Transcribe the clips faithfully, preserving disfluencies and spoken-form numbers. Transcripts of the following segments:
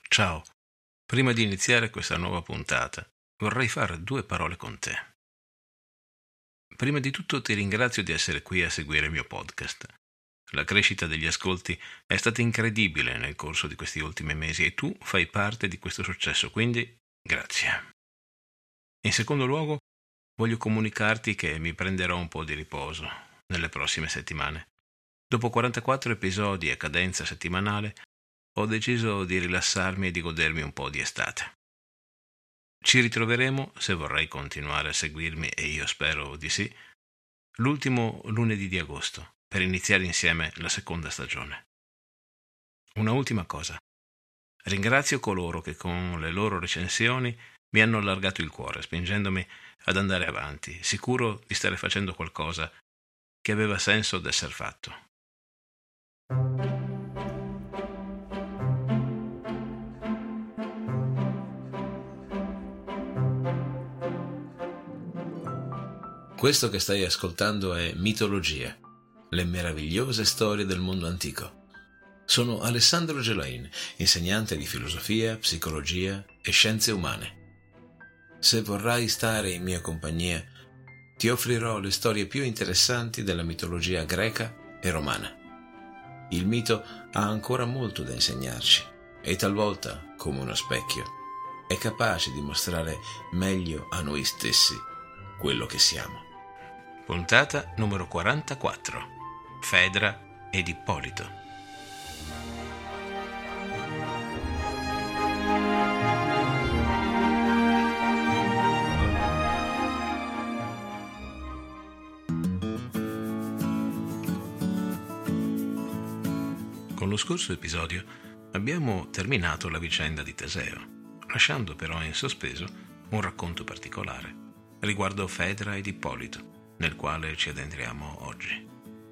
Ciao, prima di iniziare questa nuova puntata vorrei fare due parole con te. Prima di tutto ti ringrazio di essere qui a seguire il mio podcast. La crescita degli ascolti è stata incredibile nel corso di questi ultimi mesi e tu fai parte di questo successo, quindi grazie. In secondo luogo, voglio comunicarti che mi prenderò un po' di riposo nelle prossime settimane. Dopo quarantaquattro episodi a cadenza settimanale, ho deciso di rilassarmi e di godermi un po' di estate. Ci ritroveremo, se vorrai continuare a seguirmi, e io spero di sì, l'ultimo lunedì di agosto, per iniziare insieme la seconda stagione. Una ultima cosa. Ringrazio coloro che con le loro recensioni mi hanno allargato il cuore, spingendomi ad andare avanti, sicuro di stare facendo qualcosa che aveva senso d'esser fatto. Questo che stai ascoltando è Mitologia, le meravigliose storie del mondo antico. Sono Alessandro Gelain, insegnante di filosofia, psicologia e scienze umane. Se vorrai stare in mia compagnia, ti offrirò le storie più interessanti della mitologia greca e romana. Il mito ha ancora molto da insegnarci e talvolta, come uno specchio, è capace di mostrare meglio a noi stessi quello che siamo. Puntata numero quarantaquattro. Fedra ed Ippolito. Con lo scorso episodio abbiamo terminato la vicenda di Teseo, lasciando però in sospeso un racconto particolare riguardo Fedra ed Ippolito, nel quale ci addentriamo oggi.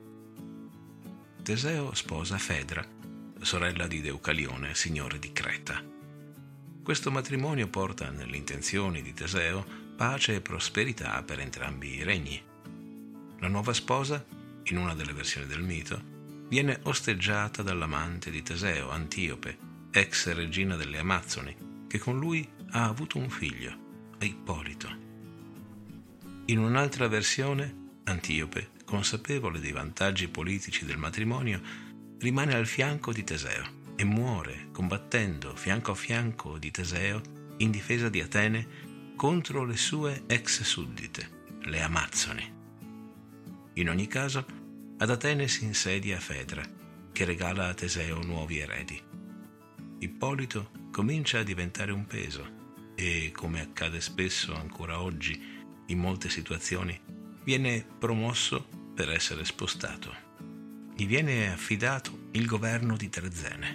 Teseo sposa Fedra, sorella di Deucalione, signore di Creta. Questo matrimonio porta nelle intenzioni di Teseo pace e prosperità per entrambi i regni. La nuova sposa, in una delle versioni del mito, viene osteggiata dall'amante di Teseo, Antiope, ex regina delle Amazzoni, che con lui ha avuto un figlio, Ippolito. In un'altra versione, Antiope, consapevole dei vantaggi politici del matrimonio, rimane al fianco di Teseo e muore combattendo fianco a fianco di Teseo in difesa di Atene contro le sue ex suddite, le Amazzoni. In ogni caso, ad Atene si insedia Fedra, che regala a Teseo nuovi eredi. Ippolito comincia a diventare un peso e, come accade spesso ancora oggi, in molte situazioni, viene promosso per essere spostato. Gli viene affidato il governo di Trezene.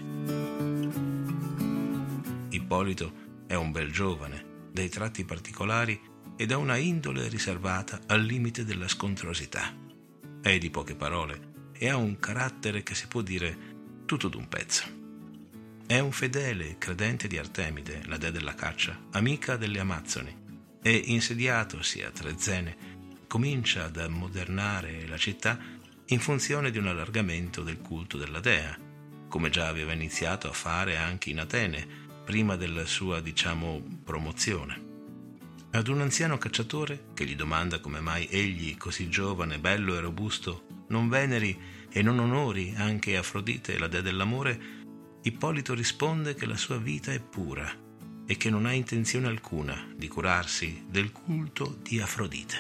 Ippolito è un bel giovane, dai tratti particolari e da una indole riservata al limite della scontrosità. È di poche parole e ha un carattere che si può dire tutto d'un pezzo. È un fedele credente di Artemide, la dea della caccia, amica delle Amazzoni, e insediatosi a Trezene comincia ad ammodernare la città in funzione di un allargamento del culto della dea, come già aveva iniziato a fare anche in Atene prima della sua, diciamo, promozione. Ad un anziano cacciatore che gli domanda come mai egli, così giovane, bello e robusto, non veneri e non onori anche Afrodite, la dea dell'amore, Ippolito risponde che la sua vita è pura e che non ha intenzione alcuna di curarsi del culto di Afrodite.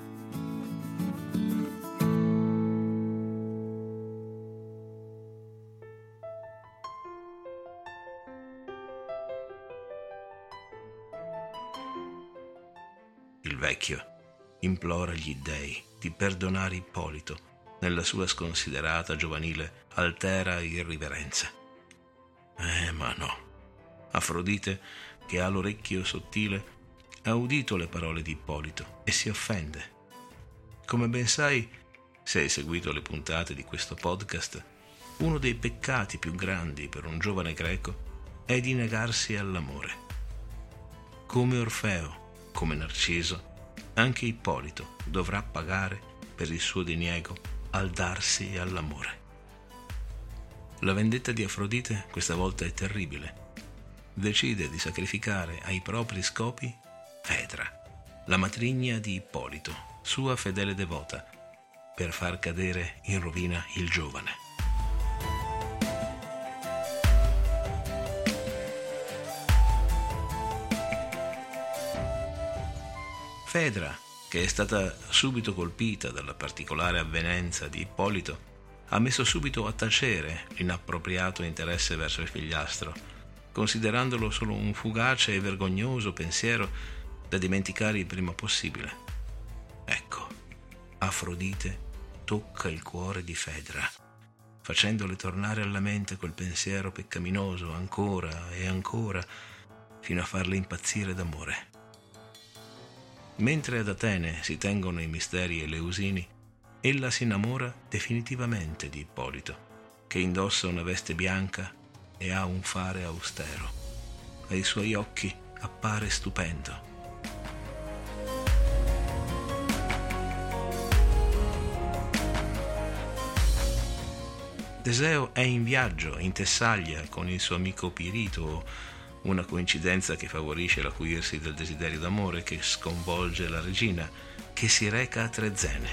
Il vecchio implora gli dèi di perdonare Ippolito nella sua sconsiderata giovanile altera irriverenza. Eh, ma no. Afrodite, che ha l'orecchio sottile, ha udito le parole di Ippolito e si offende. Come ben sai, se hai seguito le puntate di questo podcast, uno dei peccati più grandi per un giovane greco è di negarsi all'amore. Come Orfeo, come Narciso, anche Ippolito dovrà pagare per il suo diniego al darsi all'amore. La vendetta di Afrodite questa volta è terribile. decide di sacrificare ai propri scopi Fedra, la matrigna di Ippolito, sua fedele devota, per far cadere in rovina il giovane. Fedra, che è stata subito colpita dalla particolare avvenenza di Ippolito, ha messo subito a tacere l'inappropriato interesse verso il figliastro, considerandolo solo un fugace e vergognoso pensiero da dimenticare il prima possibile. Ecco, Afrodite tocca il cuore di Fedra, facendole tornare alla mente quel pensiero peccaminoso ancora e ancora, fino a farle impazzire d'amore. Mentre ad Atene si tengono i misteri eleusini, ella si innamora definitivamente di Ippolito, che indossa una veste bianca e ha un fare austero. Ai suoi occhi appare stupendo. Teseo è in viaggio in Tessaglia con il suo amico Pirito, una coincidenza che favorisce l'acuirsi del desiderio d'amore che sconvolge la regina, che si reca a Trezene.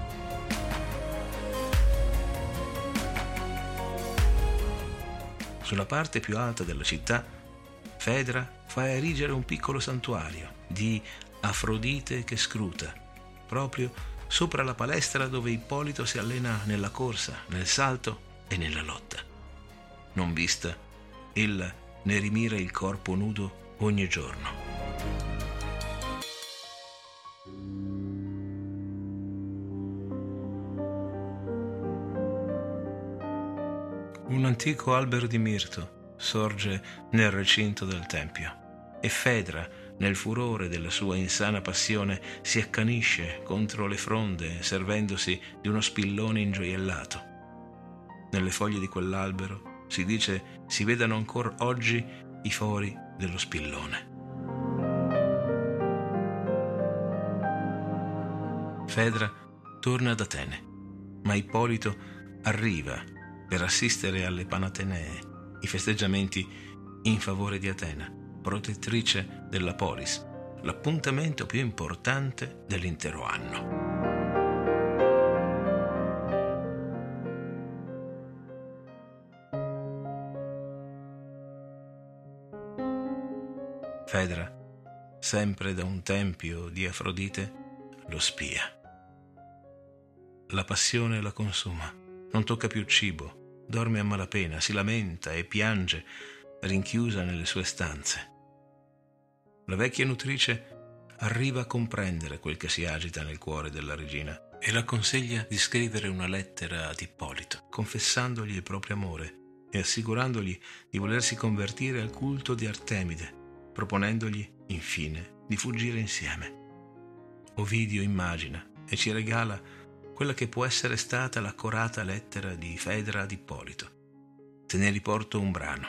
Sulla parte più alta della città, Fedra fa erigere un piccolo santuario di Afrodite che scruta, proprio sopra la palestra dove Ippolito si allena nella corsa, nel salto e nella lotta. Non vista, ella ne rimira il corpo nudo ogni giorno. Un antico albero di mirto sorge nel recinto del tempio e Fedra, nel furore della sua insana passione, si accanisce contro le fronde servendosi di uno spillone ingioiellato. Nelle foglie di quell'albero si dice si vedano ancora oggi i fori dello spillone. Fedra torna ad Atene, ma Ippolito arriva per assistere alle Panatenee, i festeggiamenti in favore di Atena, protettrice della polis, l'appuntamento più importante dell'intero anno. Fedra, sempre da un tempio di Afrodite, lo spia. La passione la consuma, non tocca più cibo, dorme a malapena, si lamenta e piange rinchiusa nelle sue stanze. La vecchia nutrice arriva a comprendere quel che si agita nel cuore della regina e la consiglia di scrivere una lettera ad Ippolito, confessandogli il proprio amore e assicurandogli di volersi convertire al culto di Artemide, proponendogli, infine, di fuggire insieme. Ovidio immagina e ci regala quella che può essere stata l'accorata lettera di Fedra ad Ippolito. Te ne riporto un brano.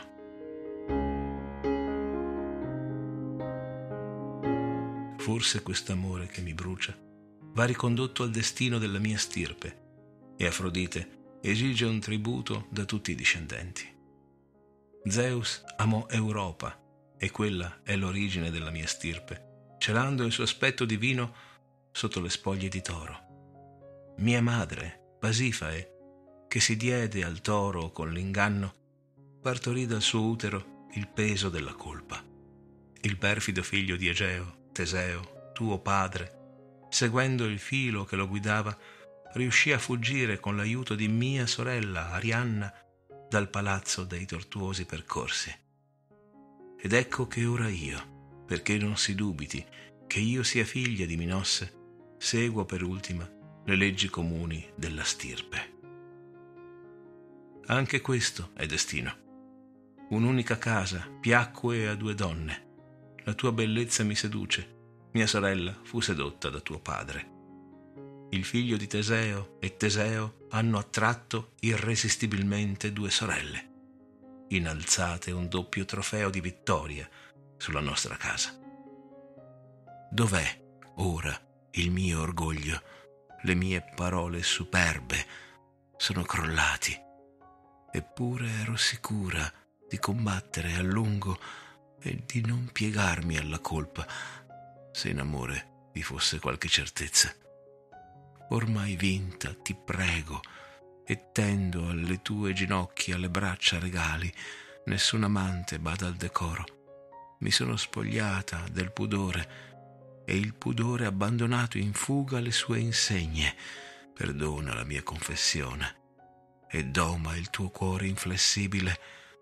Forse quest'amore che mi brucia va ricondotto al destino della mia stirpe e Afrodite esige un tributo da tutti i discendenti. Zeus amò Europa e quella è l'origine della mia stirpe, celando il suo aspetto divino sotto le spoglie di toro. Mia madre, Pasifae, che si diede al toro con l'inganno, partorì dal suo utero il peso della colpa. Il perfido figlio di Egeo, Teseo, tuo padre, seguendo il filo che lo guidava, riuscì a fuggire con l'aiuto di mia sorella Arianna dal palazzo dei tortuosi percorsi. Ed ecco che ora io, perché non si dubiti che io sia figlia di Minosse, seguo per ultima le leggi comuni della stirpe. Anche questo è destino. Un'unica casa piacque a due donne. La tua bellezza mi seduce. Mia sorella fu sedotta da tuo padre. Il figlio di Teseo e Teseo hanno attratto irresistibilmente due sorelle, innalzate un doppio trofeo di vittoria sulla nostra casa. Dov'è ora il mio orgoglio? Le mie parole superbe sono crollati. Eppure ero sicura di combattere a lungo e di non piegarmi alla colpa, se in amore vi fosse qualche certezza. Ormai vinta, ti prego, e tendo alle tue ginocchia le braccia regali, nessun amante bada al decoro. Mi sono spogliata del pudore, e il pudore abbandonato in fuga le sue insegne. Perdona la mia confessione, e doma il tuo cuore inflessibile,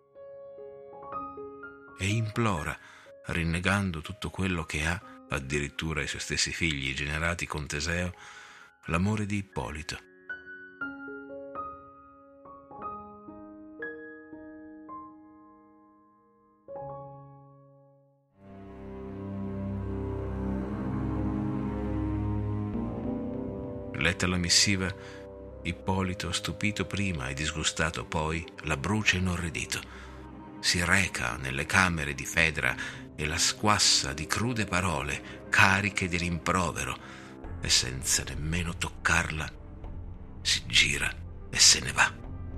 e implora, rinnegando tutto quello che ha, addirittura i suoi stessi figli generati con Teseo, l'amore di Ippolito. Letta la missiva, Ippolito, stupito prima e disgustato poi, la brucia inorridito. Si reca nelle camere di Fedra e la squassa di crude parole, cariche di rimprovero, e senza nemmeno toccarla si gira e se ne va.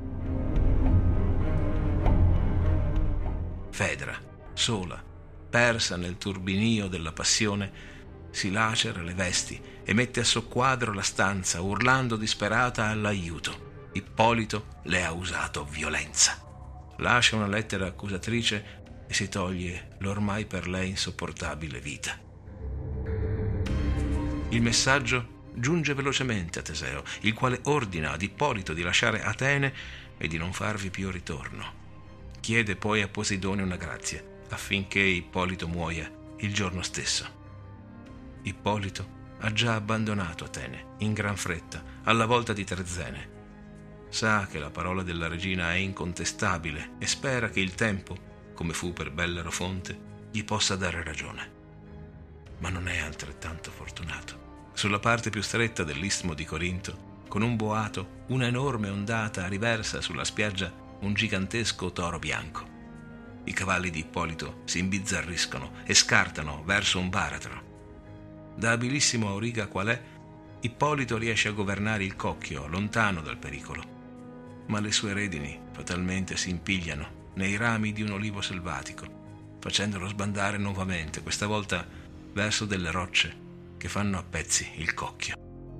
Fedra, sola, persa nel turbinio della passione, si lacera le vesti e mette a soqquadro la stanza, urlando disperata all'aiuto. Ippolito le ha usato violenza. Lascia una lettera accusatrice e si toglie l'ormai per lei insopportabile vita. Il messaggio giunge velocemente a Teseo, il quale ordina ad Ippolito di lasciare Atene e di non farvi più ritorno. Chiede poi a Poseidone una grazia, affinché Ippolito muoia il giorno stesso. Ippolito ha già abbandonato Atene, in gran fretta, alla volta di Terzene. Sa che la parola della regina è incontestabile e spera che il tempo, come fu per Bellerofonte, gli possa dare ragione. Ma non è altrettanto fortunato. Sulla parte più stretta dell'istmo di Corinto, con un boato, una enorme ondata riversa sulla spiaggia un gigantesco toro bianco. I cavalli di Ippolito si imbizzarriscono e scartano verso un baratro. Da abilissimo auriga qual è, Ippolito riesce a governare il cocchio lontano dal pericolo, ma le sue redini fatalmente si impigliano nei rami di un olivo selvatico, facendolo sbandare nuovamente, questa volta verso delle rocce che fanno a pezzi il cocchio.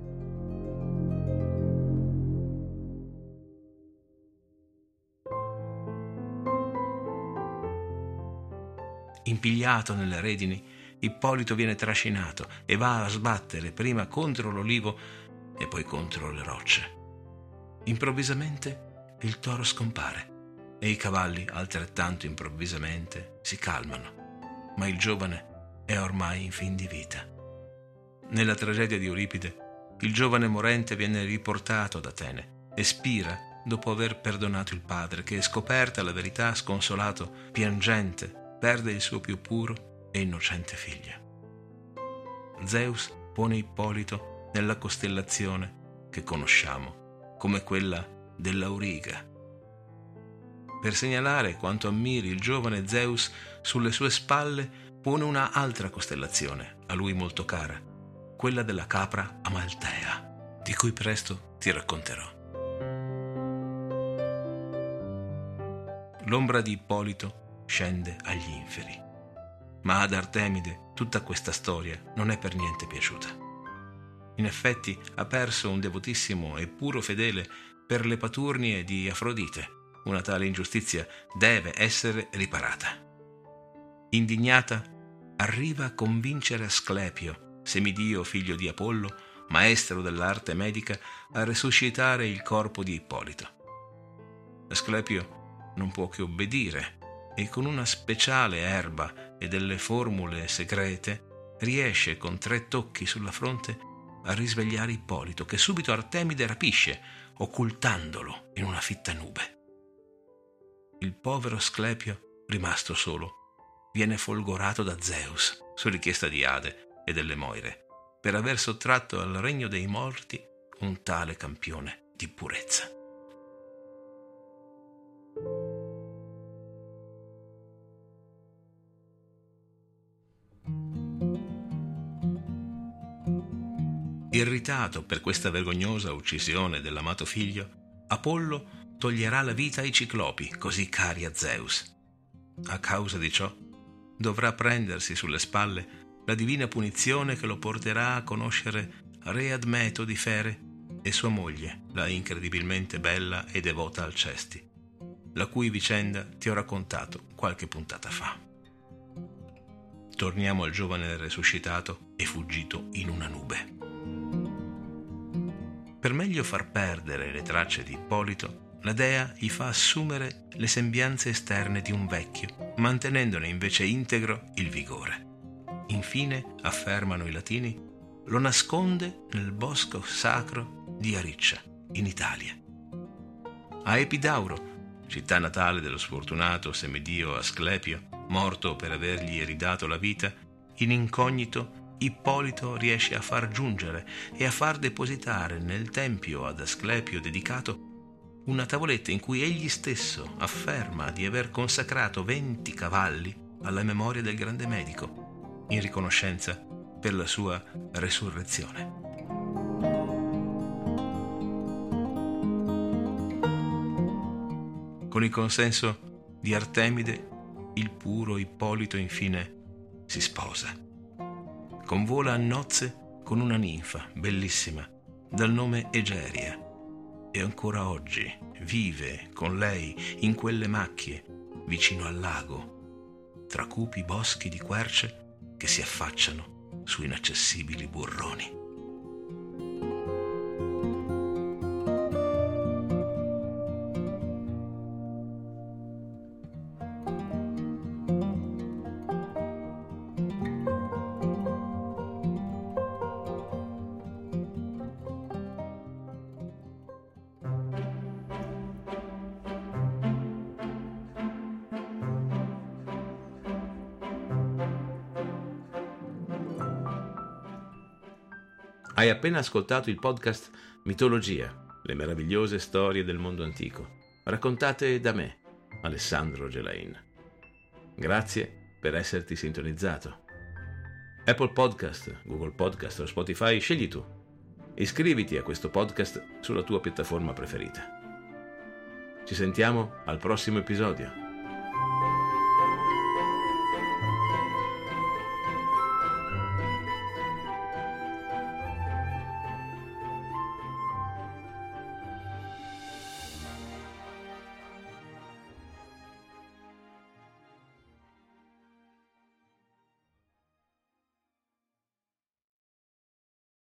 Impigliato nelle redini, Ippolito viene trascinato e va a sbattere prima contro l'olivo e poi contro le rocce. Improvvisamente il toro scompare e i cavalli altrettanto improvvisamente si calmano, ma il giovane è ormai in fin di vita. Nella tragedia di Euripide, il giovane morente viene riportato ad Atene e spira dopo aver perdonato il padre che, scoperta la verità, sconsolato, piangente, perde il suo più puro e innocente figlio. Zeus pone Ippolito nella costellazione che conosciamo come quella dell'Auriga. Per segnalare quanto ammiri il giovane Zeus, sulle sue spalle pone una altra costellazione, a lui molto cara, quella della capra Amaltea, di cui presto ti racconterò. L'ombra di Ippolito scende agli inferi, ma ad Artemide tutta questa storia non è per niente piaciuta. In effetti ha perso un devotissimo e puro fedele per le paturnie di Afrodite. Una tale ingiustizia deve essere riparata. Indignata, arriva a convincere Asclepio, semidio figlio di Apollo, maestro dell'arte medica, a resuscitare il corpo di Ippolito. Asclepio non può che obbedire e con una speciale erba e delle formule segrete riesce con tre tocchi sulla fronte a risvegliare Ippolito, che subito Artemide rapisce, occultandolo in una fitta nube. Il povero Asclepio, rimasto solo, viene folgorato da Zeus, su richiesta di Ade e delle Moire, per aver sottratto al regno dei morti un tale campione di purezza. Irritato per questa vergognosa uccisione dell'amato figlio, Apollo toglierà la vita ai ciclopi, così cari a Zeus. A causa di ciò, dovrà prendersi sulle spalle la divina punizione che lo porterà a conoscere re Admeto di Fere e sua moglie, la incredibilmente bella e devota Alcesti, la cui vicenda ti ho raccontato qualche puntata fa. Torniamo al giovane resuscitato e fuggito in una nube. Per meglio far perdere le tracce di Ippolito, la dea gli fa assumere le sembianze esterne di un vecchio, mantenendone invece integro il vigore. Infine, affermano i latini, lo nasconde nel bosco sacro di Ariccia, in Italia. A Epidauro, città natale dello sfortunato semidio Asclepio, morto per avergli eridato la vita, in incognito Ippolito riesce a far giungere e a far depositare nel tempio ad Asclepio dedicato una tavoletta in cui egli stesso afferma di aver consacrato venti cavalli alla memoria del grande medico, in riconoscenza per la sua resurrezione. Con il consenso di Artemide, il puro Ippolito infine si sposa. Convola a nozze con una ninfa bellissima dal nome Egeria e ancora oggi vive con lei in quelle macchie vicino al lago, tra cupi boschi di querce che si affacciano su inaccessibili burroni. Hai appena ascoltato il podcast Mitologia, le meravigliose storie del mondo antico, raccontate da me, Alessandro Gelain. Grazie per esserti sintonizzato. Apple Podcast, Google Podcast o Spotify, scegli tu. Iscriviti a questo podcast sulla tua piattaforma preferita. Ci sentiamo al prossimo episodio.